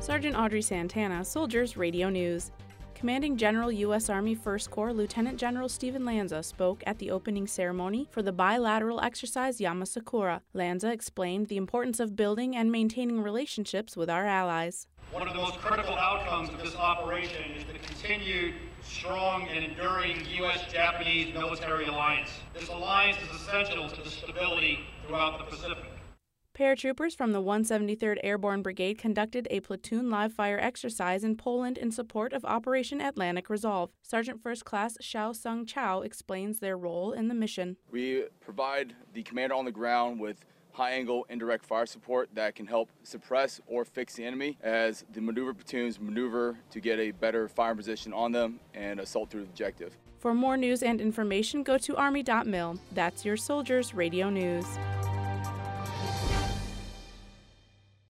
Sergeant Audrey Santana, Soldiers Radio News. Commanding General U.S. Army First Corps Lieutenant General Stephen Lanza spoke at the opening ceremony for the bilateral exercise Yamasakura. Lanza explained the importance of building and maintaining relationships with our allies. One of the most critical outcomes of this operation is the continued strong and enduring U.S.-Japanese military alliance. This alliance is essential to the stability throughout the Pacific. Paratroopers from the 173rd Airborne Brigade conducted a platoon live-fire exercise in Poland in support of Operation Atlantic Resolve. Sergeant First Class Xiao Sung Chow explains their role in the mission. We provide the commander on the ground with high-angle indirect fire support that can help suppress or fix the enemy as the maneuver platoons maneuver to get a better fire position on them and assault through the objective. For more news and information, go to army.mil. That's your Soldiers Radio News.